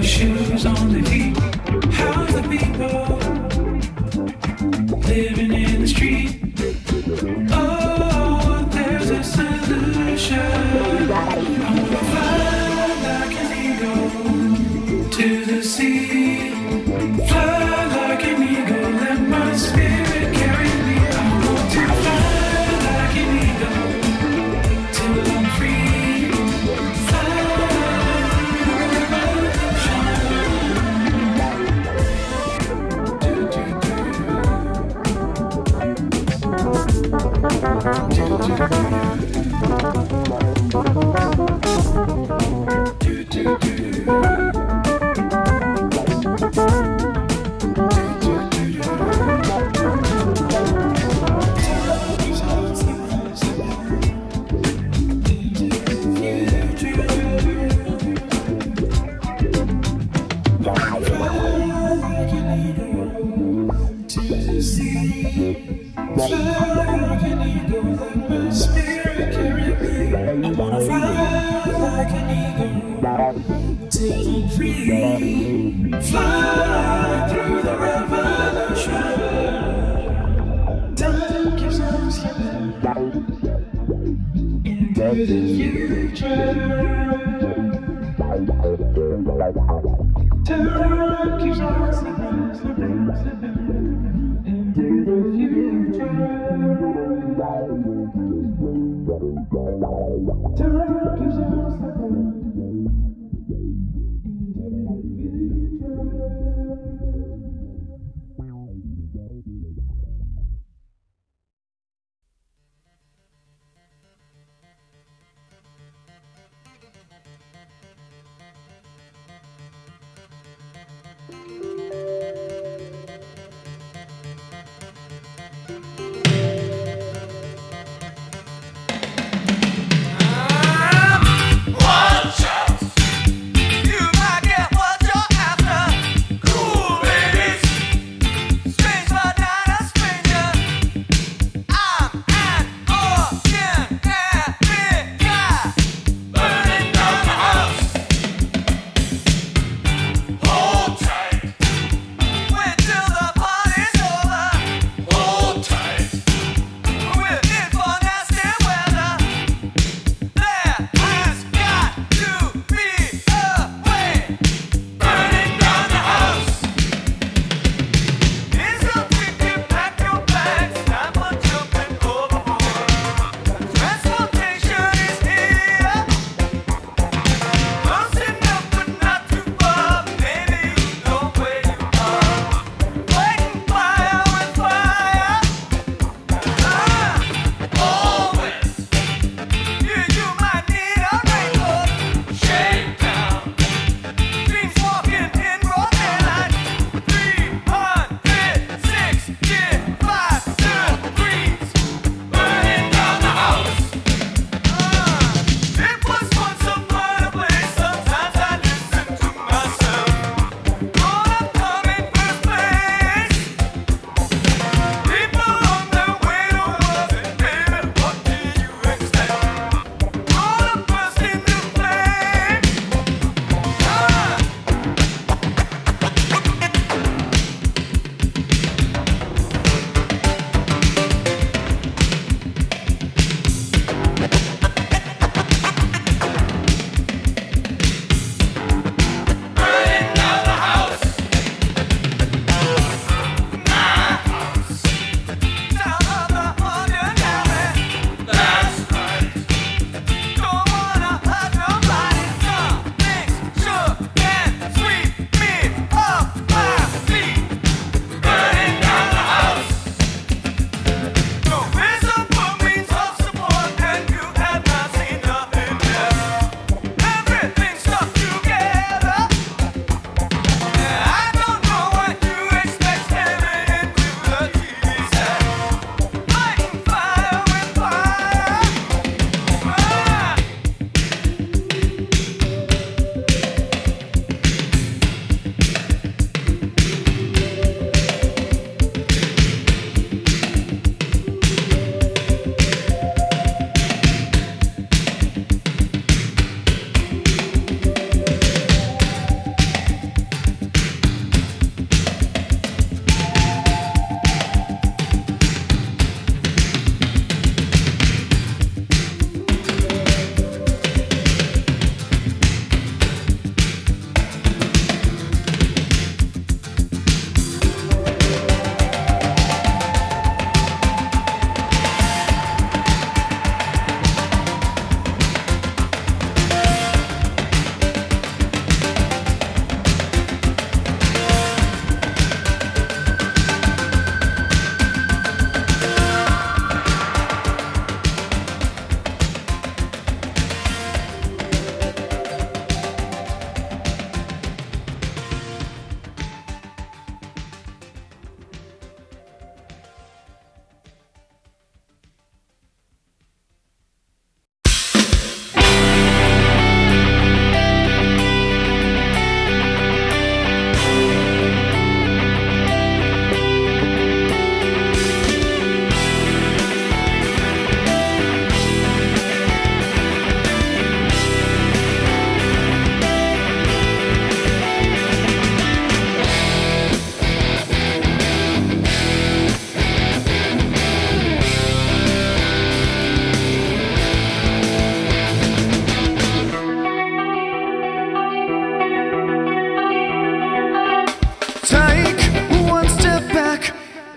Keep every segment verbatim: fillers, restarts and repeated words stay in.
shoes on their feet. How's the people living in the street? Oh, there's a solution. I wanna fly like an eagle to the sea. Fly like an eagle, let my spirit carry me. I want to fly like an eagle till I'm free. Fly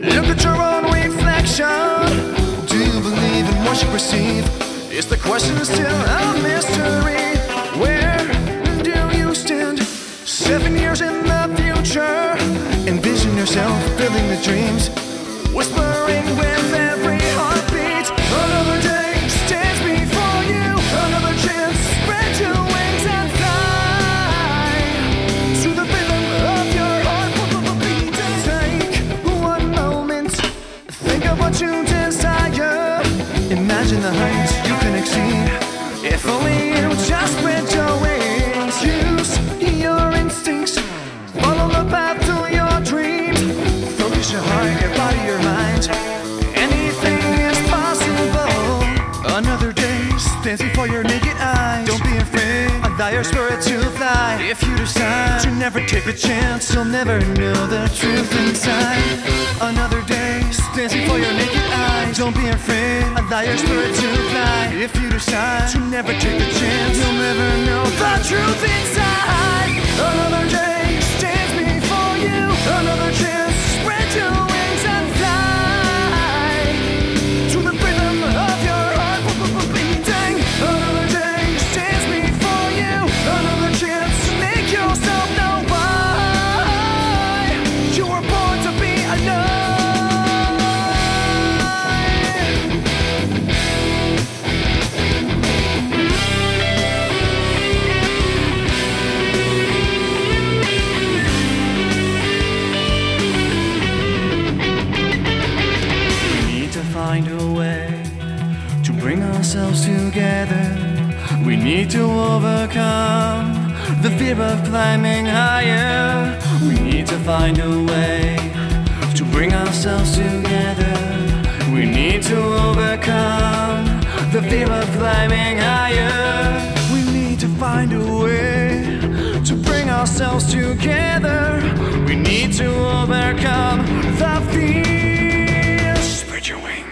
Look at your own reflection. Do you believe in what you perceive? Is the question still a mystery? Where do you stand? Seven years in the future. Envision yourself building the dreams, whispering with every heartbeat. Another day stands before you. Another chance, spread your wings and fly to the rhythm of your heart. Take one moment, think of what you desire. Imagine the heights you can exceed. If only you just spread your wings. Use your instincts, follow the path to your dreams. Focus your heart, your body, your mind. Anything is possible. Another day stands before your naked eyes. Don't be afraid, allow your spirit to fly. If you decide to never take a chance, you'll never know the truth inside. Another day stands before your naked eyes. Don't be afraid, allow your spirit to fly. If you decide to never take a chance, you'll never know the truth inside. Another day stands before you. Another chance, spread your wings and fly to the rhythm of your heart beating. Another day stands before you. Another chance to make yourself know why you were born to be alive. Find a way to bring ourselves together. We need to overcome the fear of climbing higher. We need to find a way to bring ourselves together. We need to overcome the fear of climbing higher. We need to find a way to bring ourselves together. We need to overcome the fear. Spread your wings.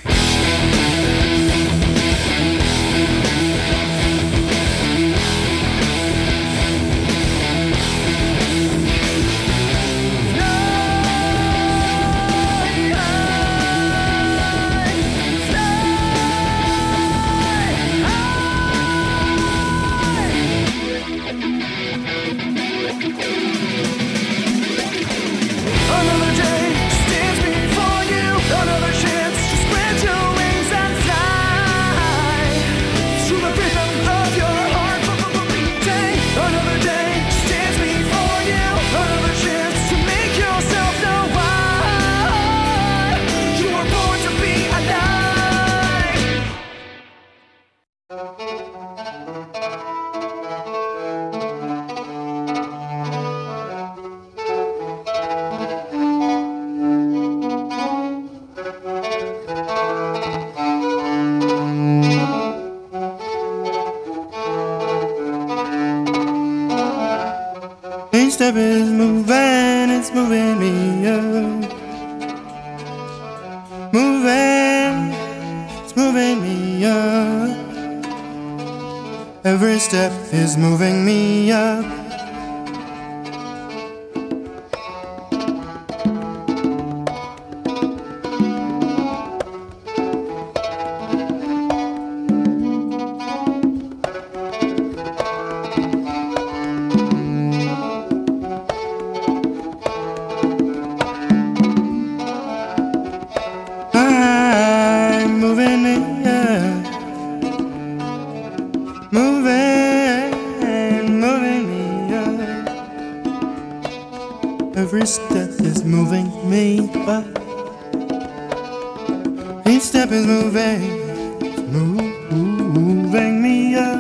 Another day stands before you. Another chance to spread your wings and fly to the rhythm of your heart beating. Another day stands before you. Another chance to make yourself know why you were born to be alive. Each step is moving, it's moving me up. Moving, it's moving me up. Every step is moving me up. I'm moving it up. Moving, moving me up. Every step is moving me up. Each step is moving, it's moving me up.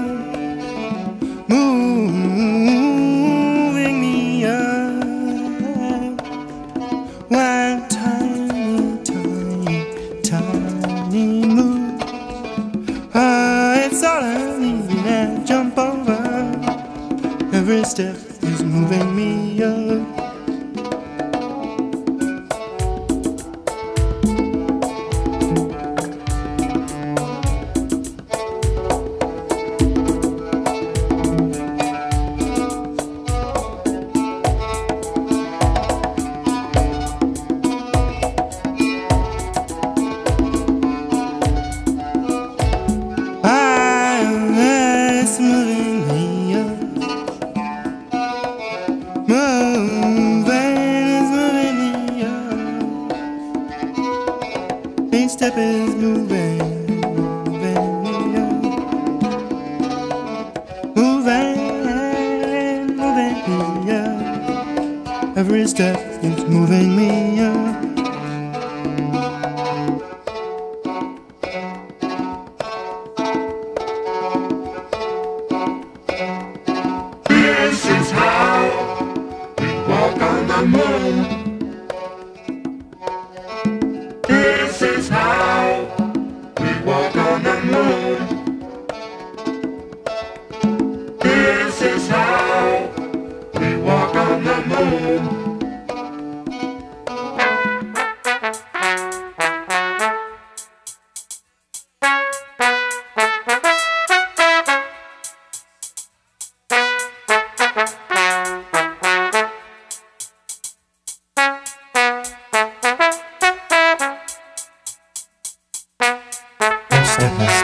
Moving me up. One tiny, tiny, tiny move. Ah, it's all I need to jump over. Every step is moving me up. step is moving, moving me up. Moving, moving me up. Every step is moving me up. This is how we walk on the moon. This is how we walk on the moon. This is how we walk on the moon. Step is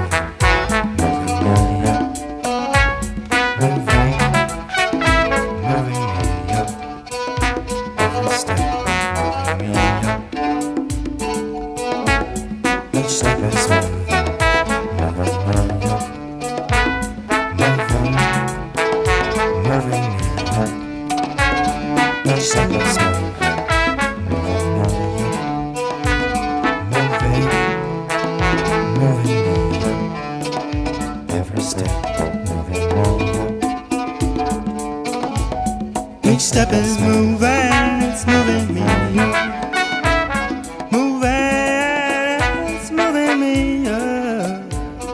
Each step is moving, it's moving me up. Moving, it's moving me up.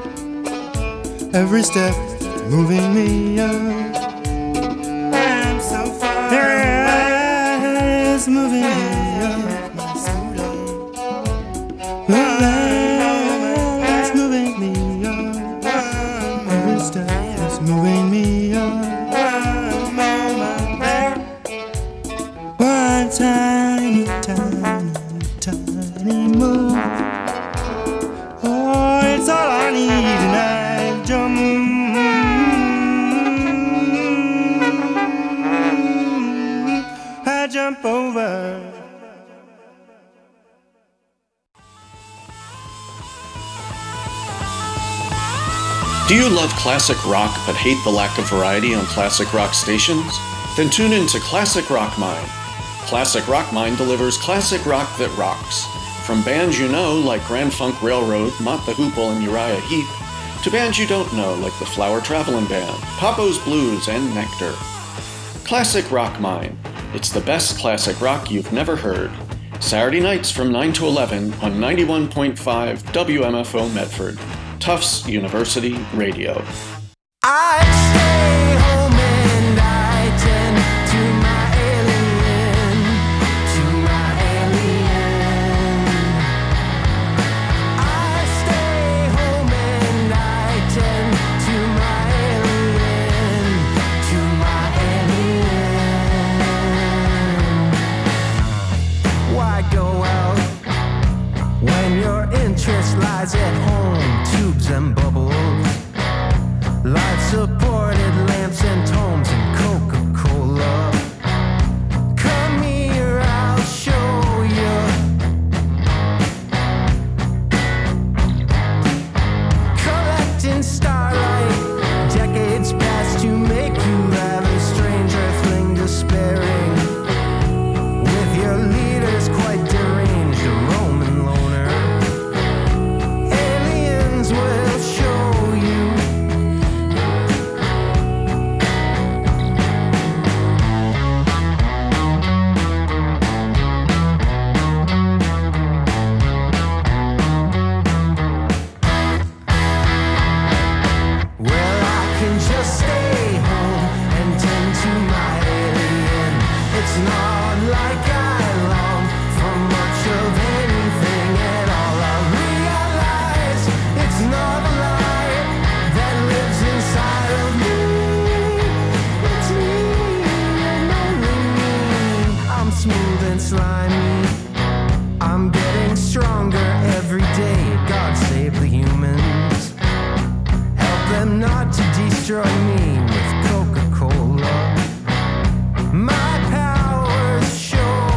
Every step is moving me up. I'm so far away. It's moving me up. My soul. Moving, it's moving me up. Every step is moving me up. One tiny, tiny, tiny move. Oh, it's all I need, and I jump. I jump over. Do you love classic rock but hate the lack of variety on classic rock stations? Then tune in to Classic Rock Mine. Classic Rock Mine delivers classic rock that rocks. From bands you know like Grand Funk Railroad, Mott the Hoople, and Uriah Heep, to bands you don't know like the Flower Travelin' Band, Papo's Blues, and Nectar. Classic Rock Mine. It's the best classic rock you've never heard. Saturday nights from nine to eleven on ninety-one point five W M F O Medford, Tufts University Radio. I stay home and I tend to my alien, to my alien. I stay home and I tend to my alien, to my alien. Why go out when your interest lies at home? Tubes and bubbles, life-supported lamps and tomes and Coca-Cola. Come here, I'll show you. Collecting starlight, decades past to make you have a strange earthling despairing. With your leaders quite deranged, a Roman loner. Aliens will show you. Well, I can just stay home and tend to my alien. It's not like I long for much of anything at all. I realize it's not a lie that lives inside of me. It's me and only me. I'm smooth and slimy. I'm getting stronger every day. God save the humans. Help them not to destroy me with Coca-Cola. My powers show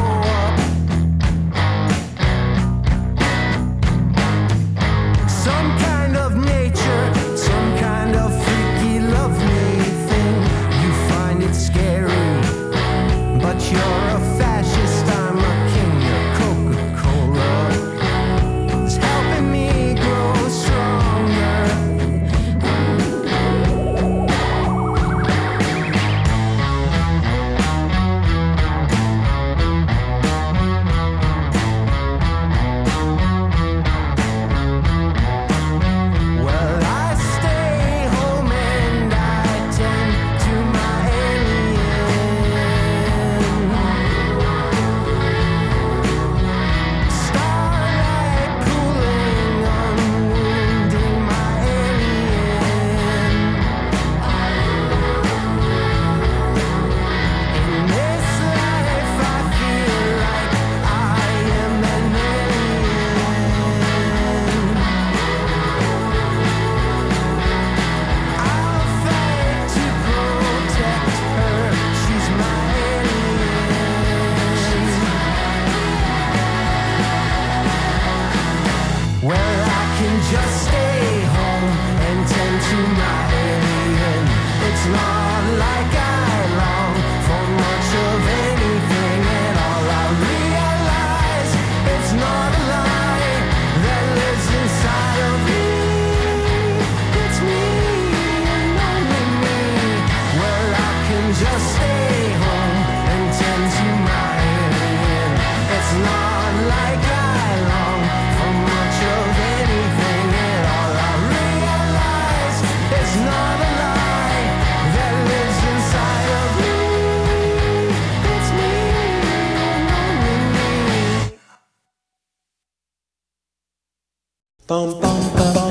Bum, bum, bum,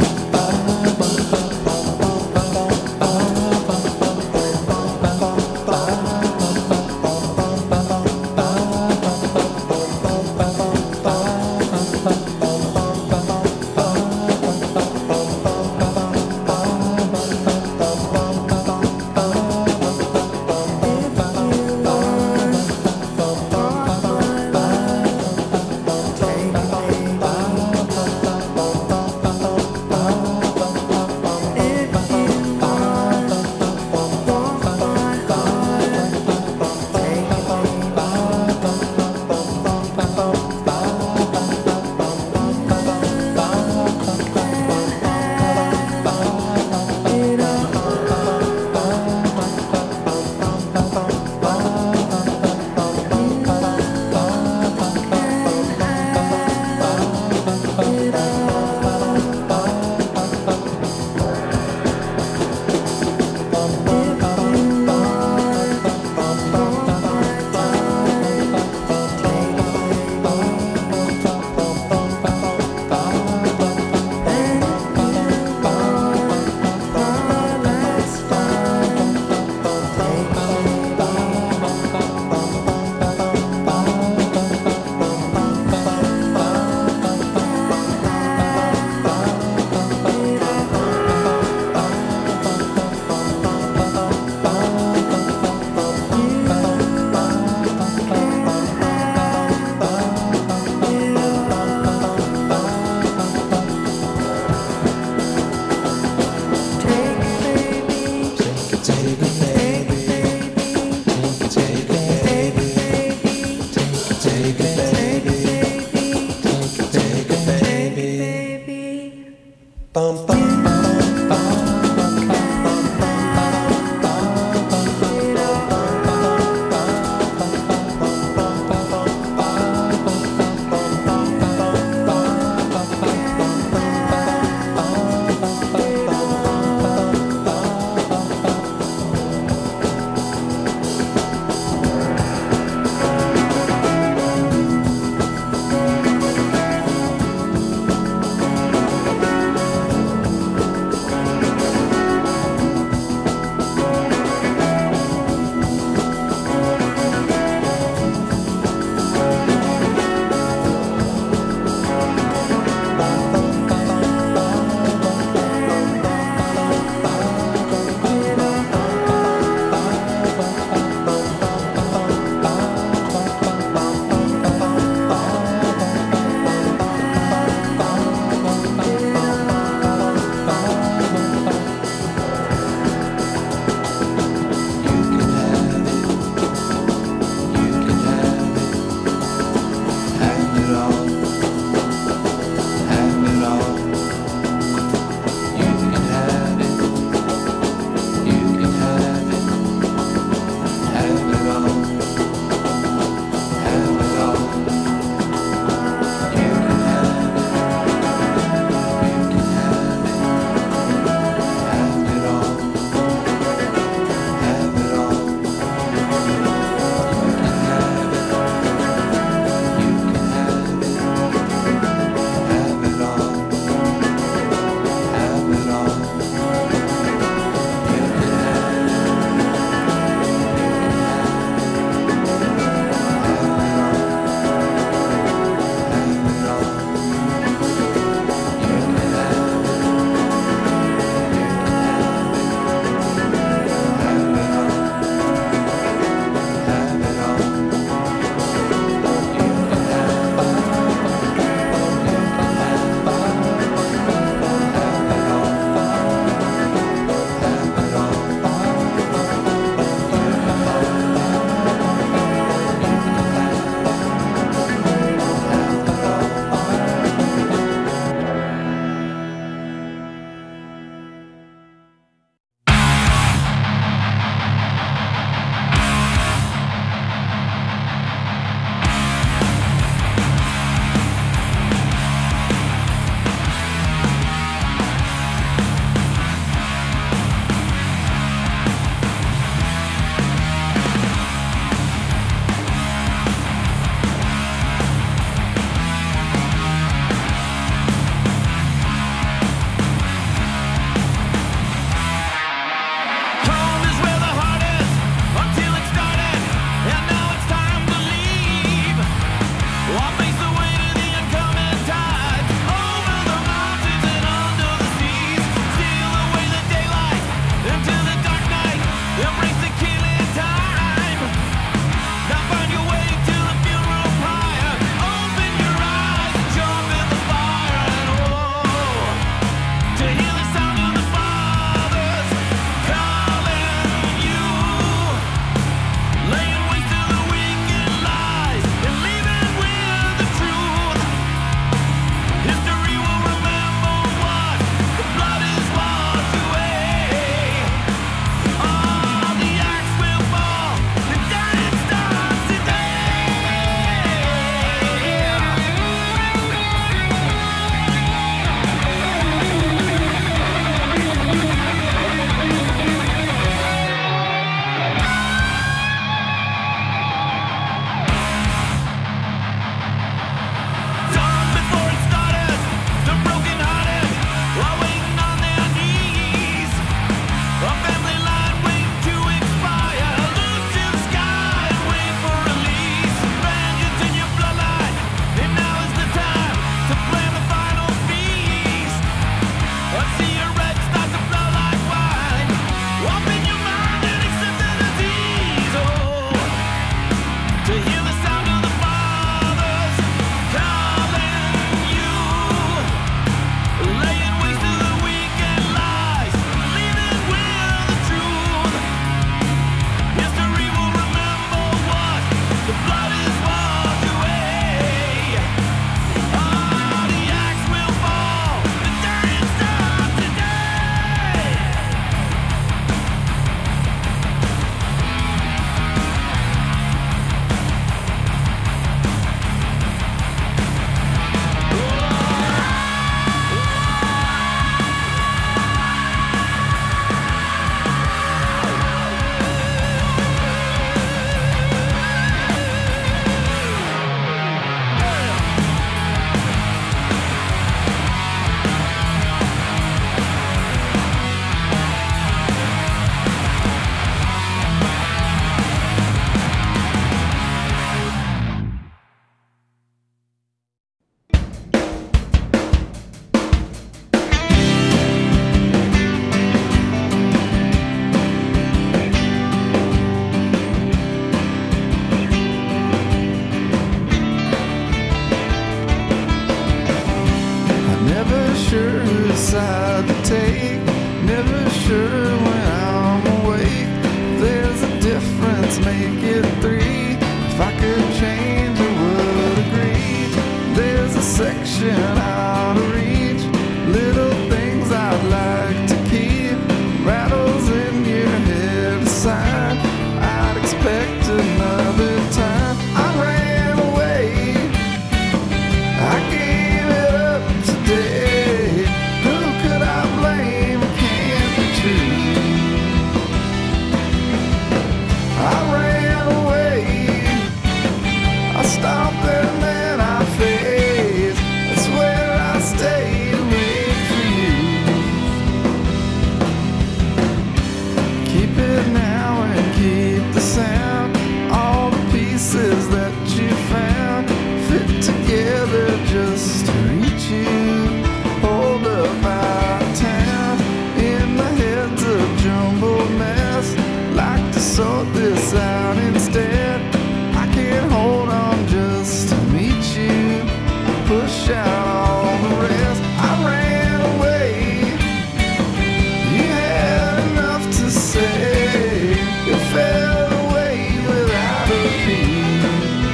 pieces that you found fit together just to reach you. Hold up our town in my head's a jumbled mess. Like to sort this out instead. I can't hold on just to meet you. Push out all the rest. I ran away. You had enough to say. You fell away without a beat.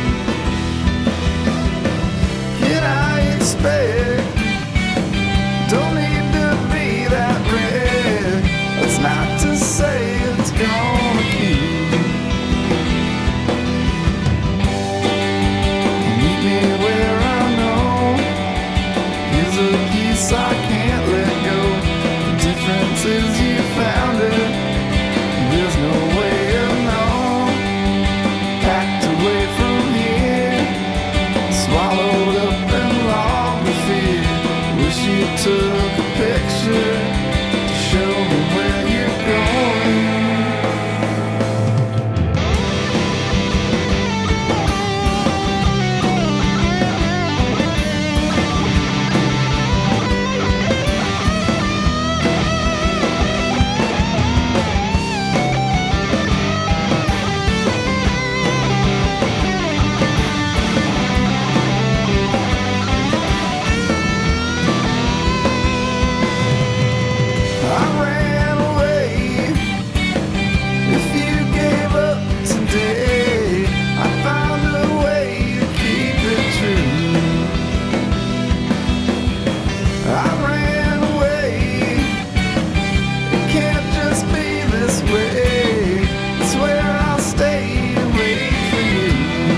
Can I expect? Don't need to be that red. That's not to say it's gonna keep. Meet me where I know. Here's a piece I can't let go. The difference is you found it. There's no way of knowing. Packed away from here, swallowed up and logged the fear. Wish you took a picture to show me where you're going. I ran away. If you gave up today, I found a way to keep it true. I ran away. It can't just be this way. It's where I'll stay and wait for you.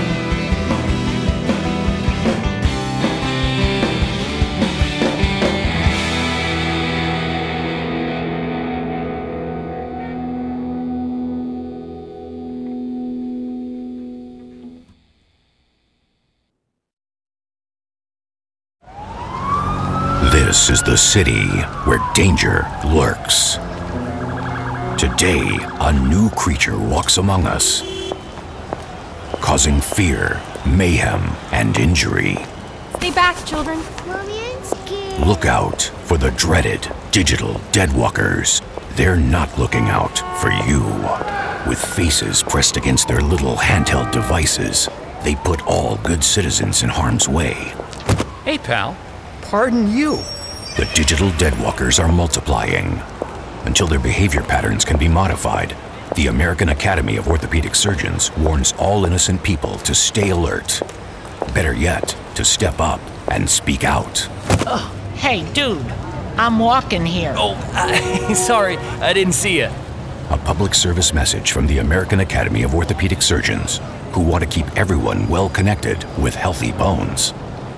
This is the city where danger lurks. Today, a new creature walks among us, causing fear, mayhem, and injury. Stay back, children. Mommy, I'm scared. Look out for the dreaded digital deadwalkers. They're not looking out for you. With faces pressed against their little handheld devices, they put all good citizens in harm's way. Hey, pal. Pardon you. The digital deadwalkers are multiplying. Until their behavior patterns can be modified, the American Academy of Orthopedic Surgeons warns all innocent people to stay alert. Better yet, to step up and speak out. Oh, hey, dude. I'm walking here. Oh, uh, sorry. I didn't see you. A public service message from the American Academy of Orthopedic Surgeons, who want to keep everyone well connected with healthy bones.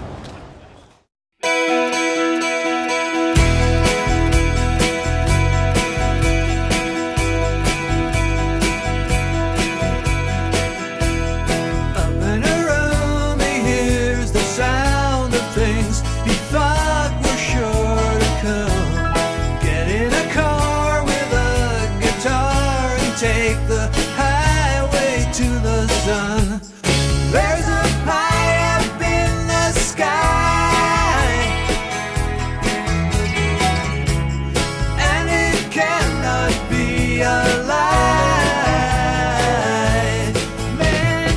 There's a pie up in the sky, and it cannot be a lie. Men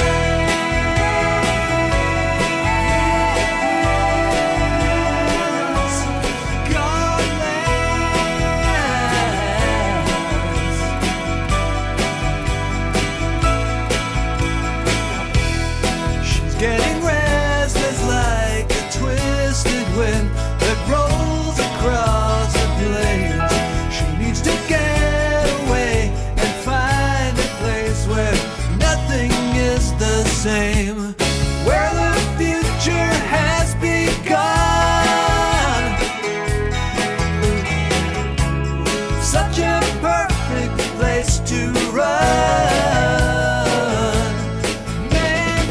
plans, God lands. She's getting restless like a twisted wind that rolls across the plains. She needs to get away and find a place where nothing is the same, where the future has begun. Such a perfect place to run. Man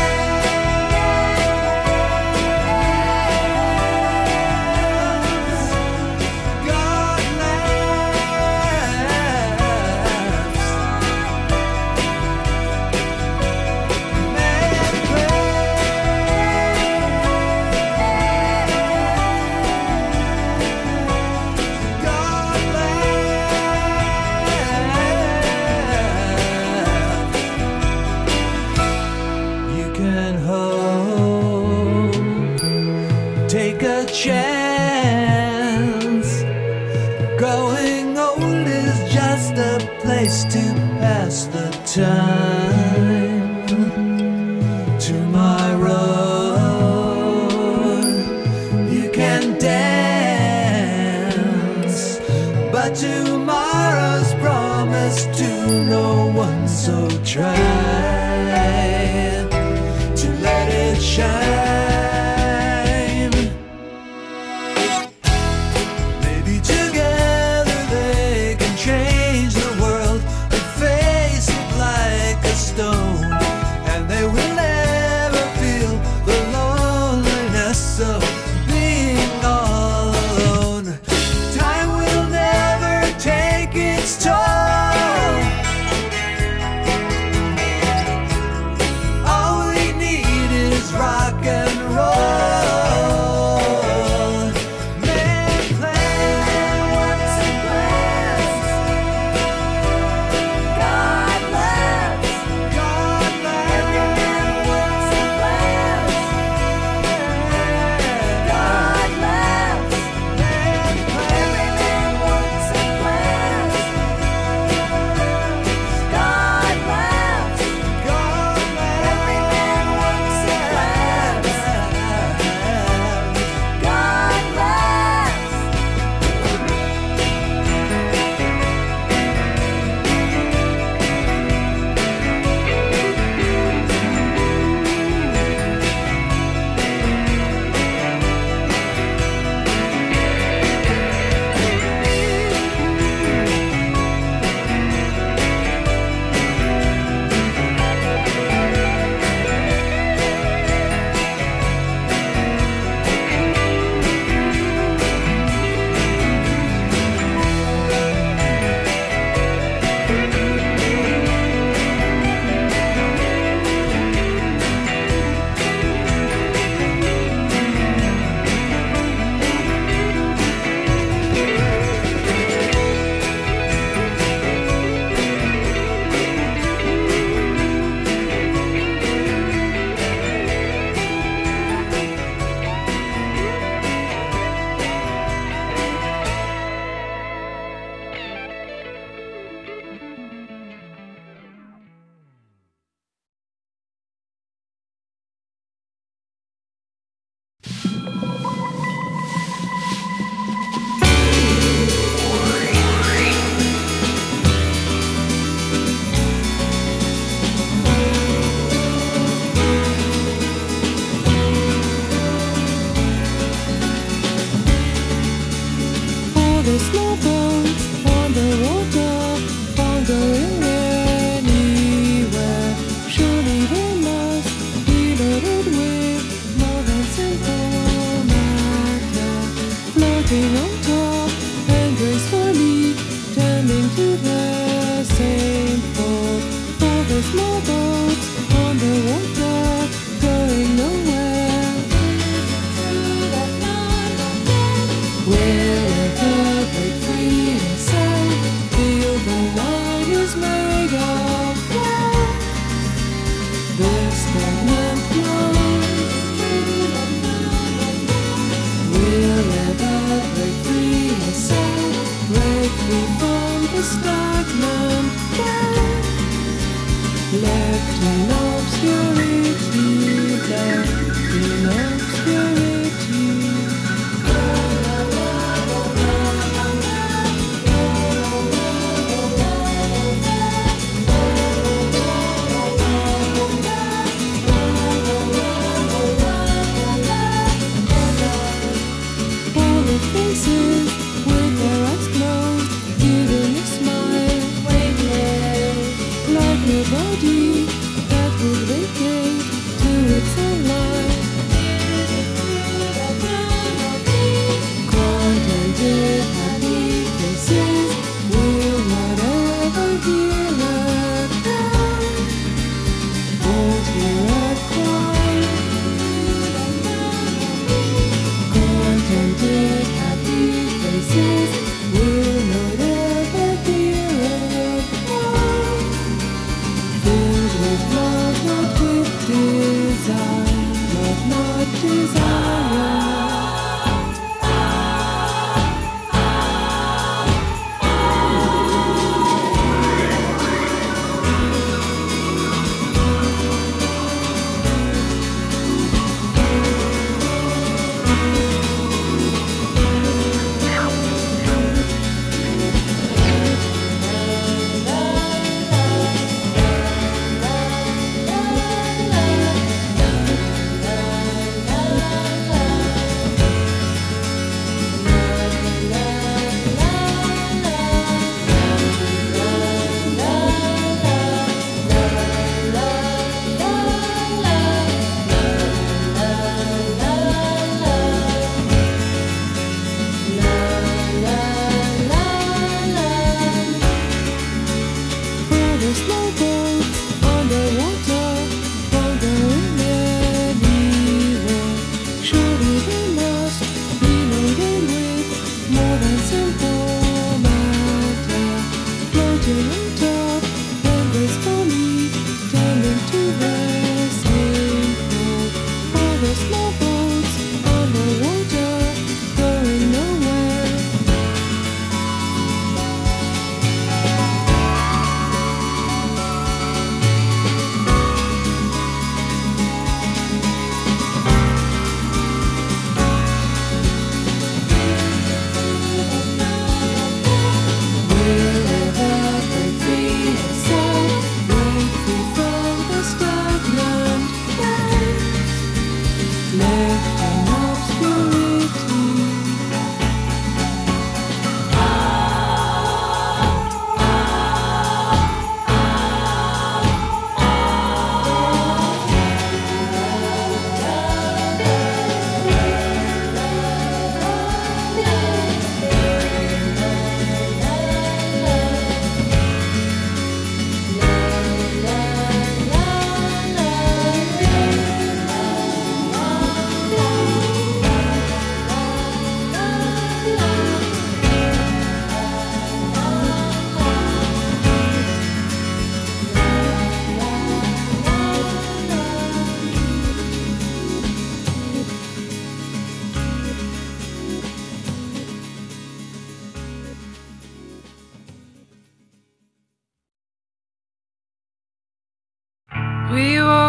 plans, God laughs. take a chance. Growing old is just a place to pass the time. Tomorrow you can dance, but tomorrow's promised to no one, so try to let it shine. Maybe together they can change the world and face it like a stone, and they will never feel the loneliness of being all alone. Time will never take its toll. All we need is rock and roll. Man plans, works and plans. God loves, God loves. Every man works and plans. God loves, man plans. Every man works and plans. God loves, God loves. Every man works and plans. God loves. All the small boats on the water, wandering anywhere. Surely they must be loaded with more than simple matter, floating on top and gracefully tending to the same port. All the small boats on the water, going nowhere. Wherever break free and sail, feel the night is made of gold. The stagnant flows. Wherever break free and sail, break free from the stagnant gold. Left in obscurity, left in obscurity. All the faces with their eyes closed, giving a smile.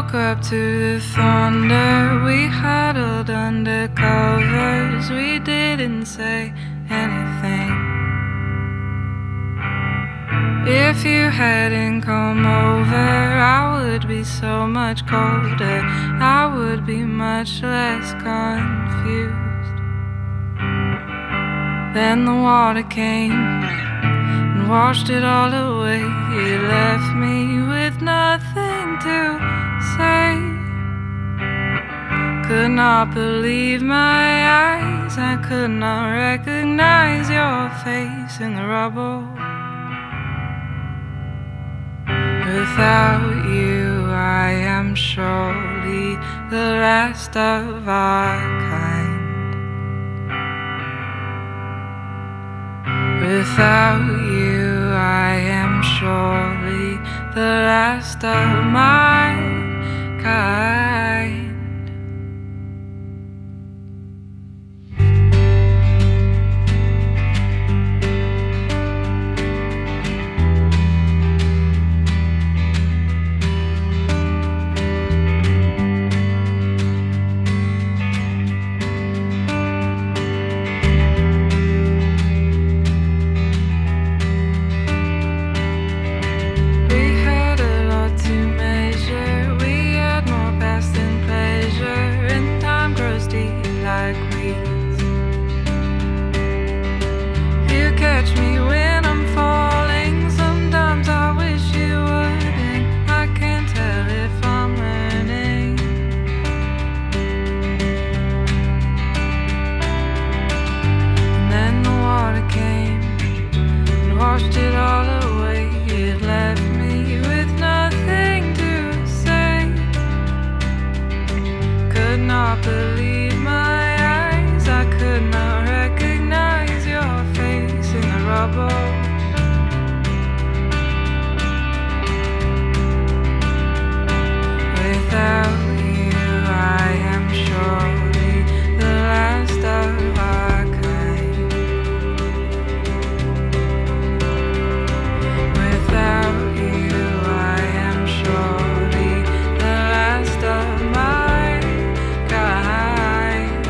woke up to the thunder. We huddled under covers. We didn't say anything. If you hadn't come over, I would be so much colder. I would be much less confused. Then the water came and washed it all away. It left me with nothing to say. Could not believe my eyes. I could not recognize your face in the rubble. Without you, I am surely the last of our kind. Without you, I am surely the last of my kind. Catch me when I'm falling. Sometimes I wish you wouldn't. I can't tell if I'm learning. And then the water came and washed it all away. It left me with nothing to say. Could not believe my eyes. I could not recognize your face in the rubble. Without you, I am surely the last of our kind. Without you, I am surely the last of my kind.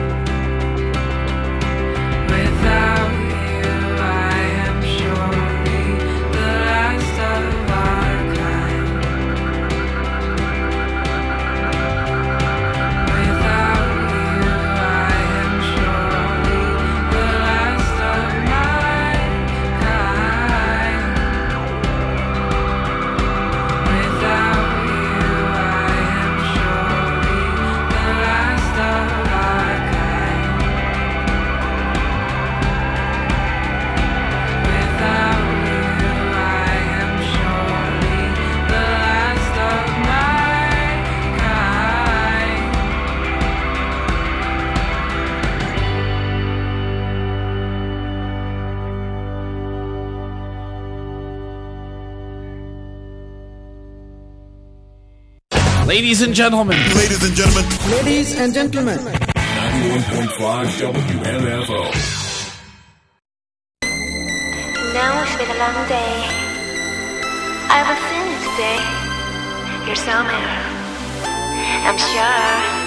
Without you, I am surely the last of our kind. Without you, I am surely the last of my kind. Without you, I am surely the last of our kind. Without you, I am surely the last of my kind. Ladies and gentlemen. Ladies and gentlemen. Ladies and gentlemen. ninety-one point five W M F O. Now it's been a long day. I was thinking today. You're somewhere, I'm sure.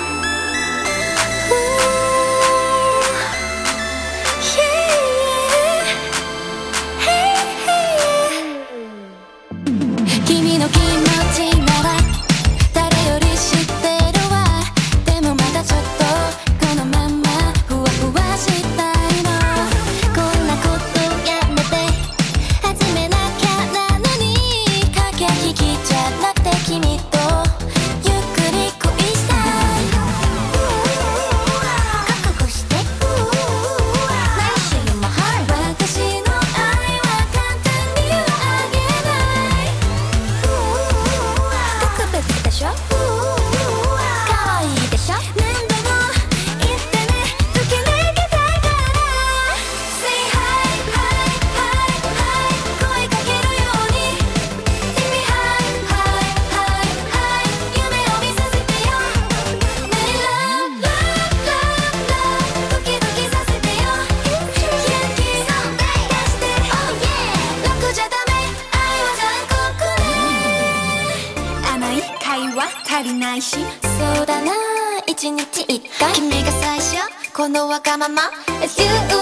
ないし、そうだな一日一回君が最初このわがまま It's you、 君だ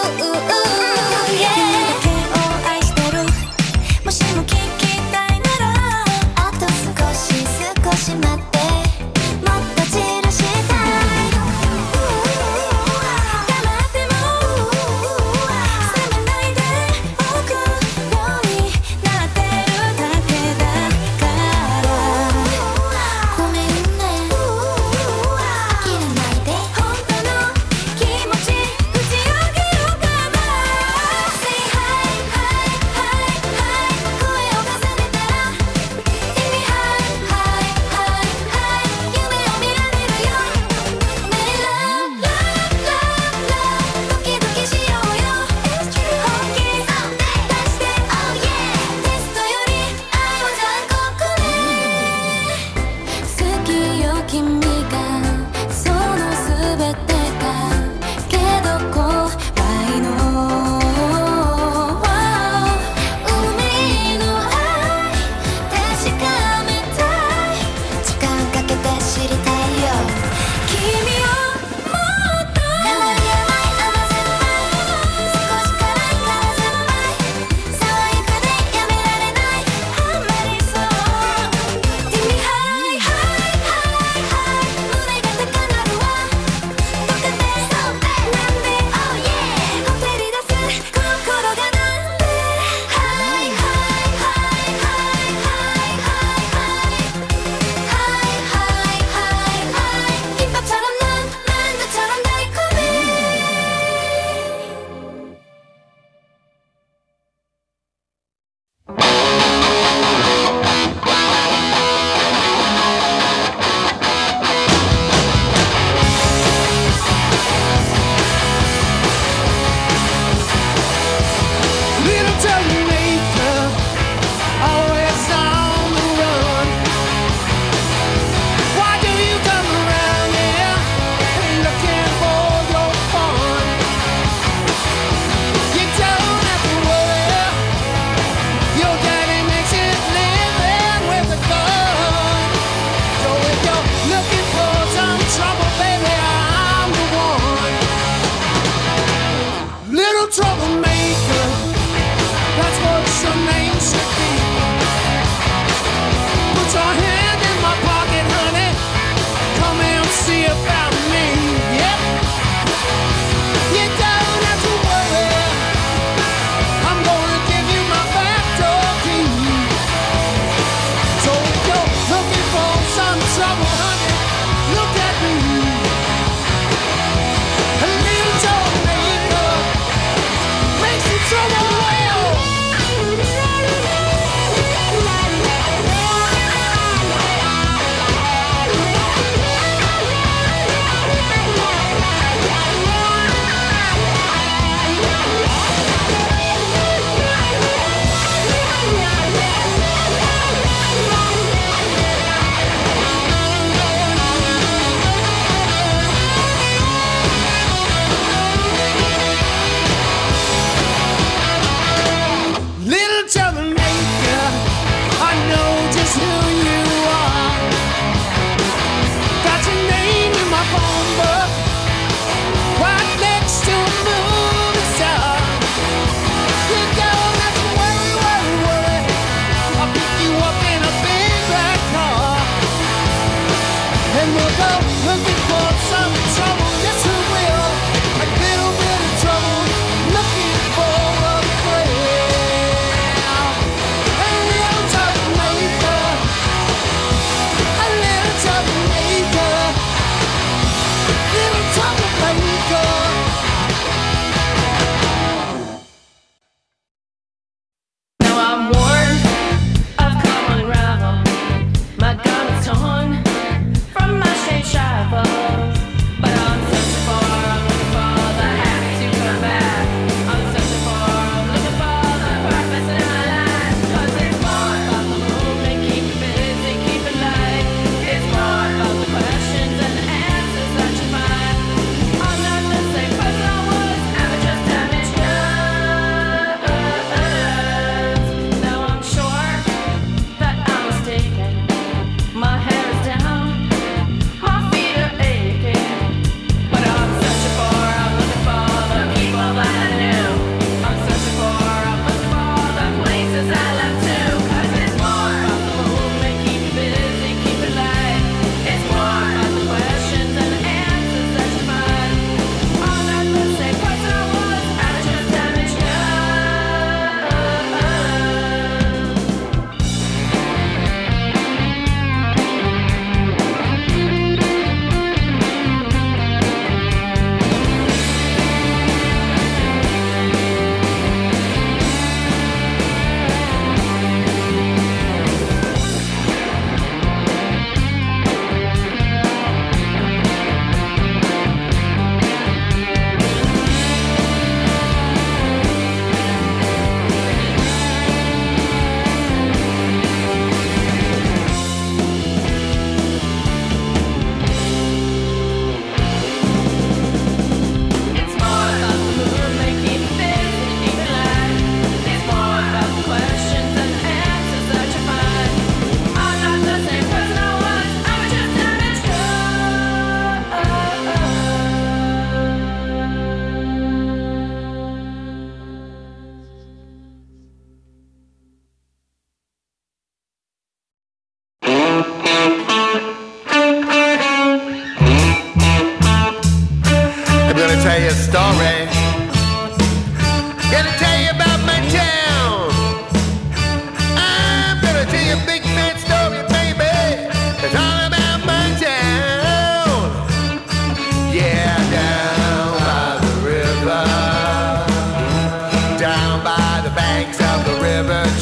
けを愛してる、もしも聞きたいならあと少し少し待って、もっと散らしたい、黙っても責めないでおくようになってるだけだから、ごめんね切らないで本当の気持ち打ち明けようかな。 Say hi hi hi hi 声を重ねたら Take me high high high high 夢を見られるよねえ Love love love love ドキドキしようよ本気出して Oh yeah テストより愛は残酷ね、好きよ君がその全てが、けど怖いの海の愛確かめたい、時間かけて知りたいよ君をもっと変わりやない甘酸っぱい、少し辛いから酸っぱい、爽やかでやめられないハマりそう Take me high high high high 胸が高鳴るわどかでなんで Oh yeah ほてり出す心がなんで High high high high high high high high high high 힙합처럼 난 만두처럼 달콤해. Little Jamaica, always on the run. Why do you come around here looking for your fun? You don't have to worry, your daddy makes it living with a gun. So if you're looking for some trouble, baby, I'm the one. Little troublemaker, that's what your name should be. Put your hand in my pocket, honey. Come and see about me. Yep. You don't have to worry. I'm gonna give you my back door key. So if you're looking for some trouble, honey, look at me. A little troublemaker makes you trouble well. Little troublemaker, I know just who you are. Got your name in my phone book, right next to a movie star. You don't have to worry, worry, worry. I'll pick you up in a big black car, and we'll go looking for some trouble. Yes, we will. A little bit of trouble, looking for a friend. A little troublemaker, a little troublemaker, little troublemaker. Now I'm worn, I've come unraveled. My gun is torn from my straight shot.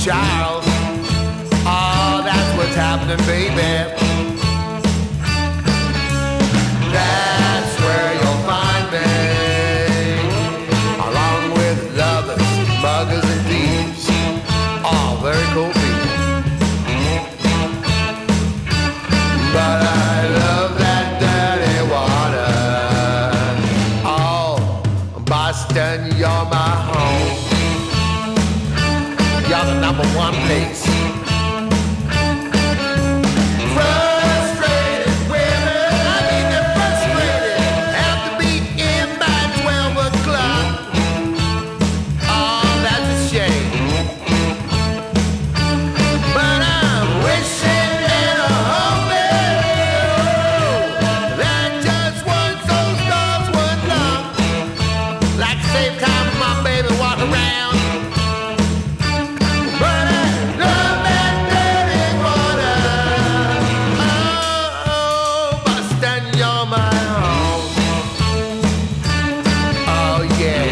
child. Oh, that's what's happening, baby. That's where you'll find me, along with lovers, muggers, and thieves. All very cool people. But I love that dirty water. Oh, Boston, you're my home. You're the number one place. Frustrated women, I mean they're frustrated, have to be in by twelve o'clock. Oh, that's a shame. But I'm wishing and a hoping that just once those doors would knock, like the same time my baby walked around. But I love that dirty water. Oh, Boston, you're my home. Oh, yeah.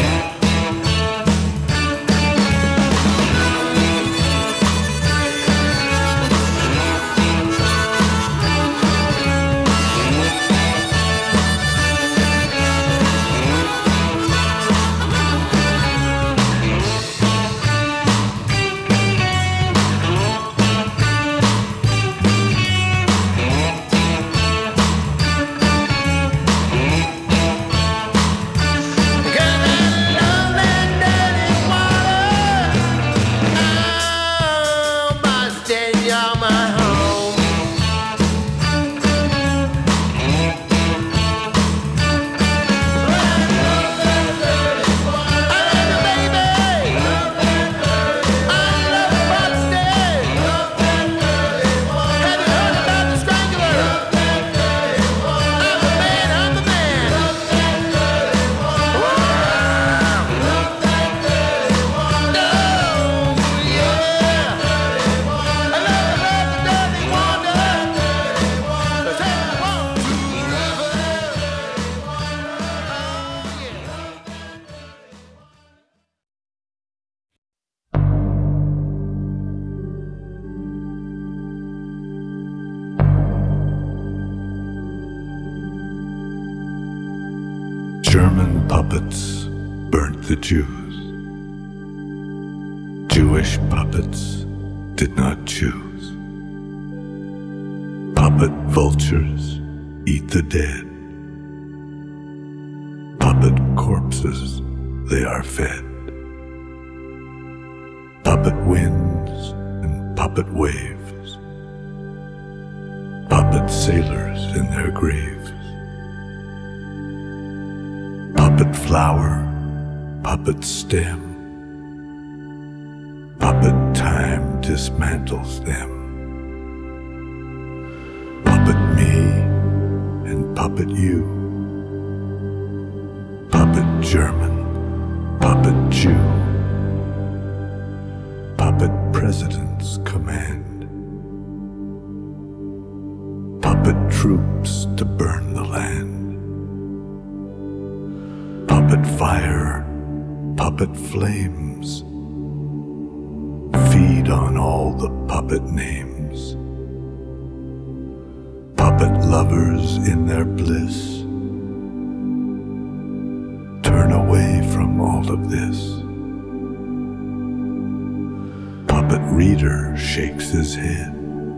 German puppets burnt the Jews. Jewish puppets did not choose. Puppet vultures eat the dead. Puppet corpses they are fed. Puppet winds and puppet waves. Puppet sailors in their graves. Puppet flower, puppet stem. Puppet time dismantles them. Puppet me and puppet you. Puppet German, puppet Jew. Puppet presidents command. Puppet troops to burn the land. Puppet fire, puppet flames, feed on all the puppet names. Puppet lovers in their bliss, turn away from all of this. Puppet reader shakes his head,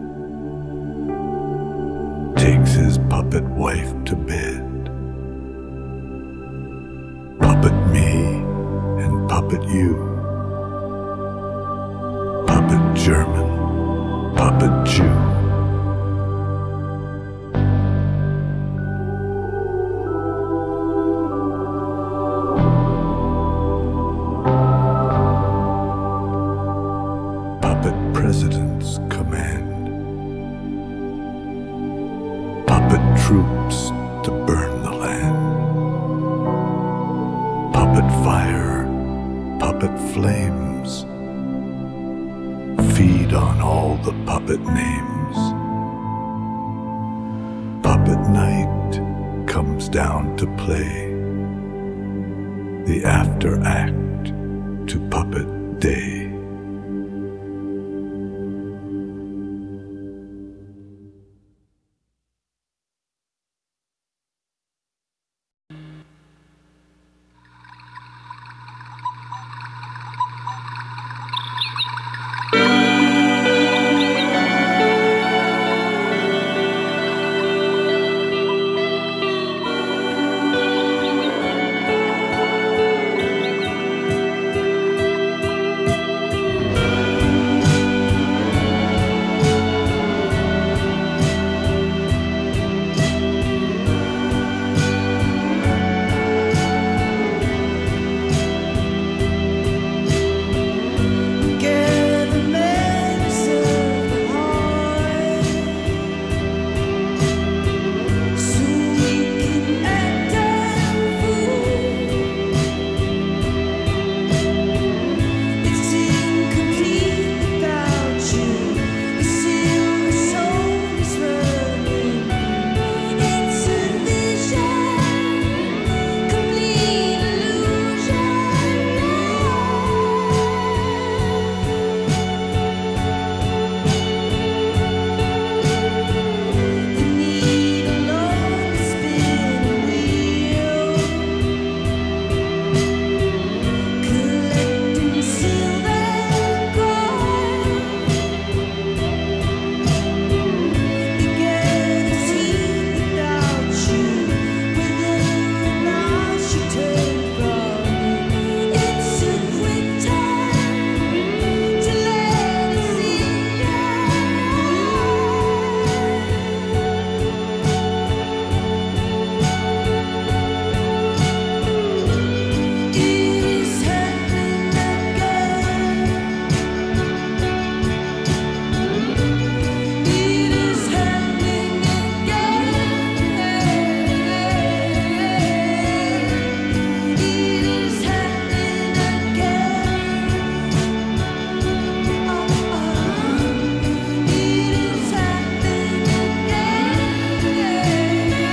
takes his puppet wife to bed. Puppet me and puppet you. Puppet German, puppet Jew. Puppet presidents command. Puppet troops to burn the land. Puppet fire, puppet flames, feed on all the puppet names. Puppet night comes down to play, the after act to puppet day.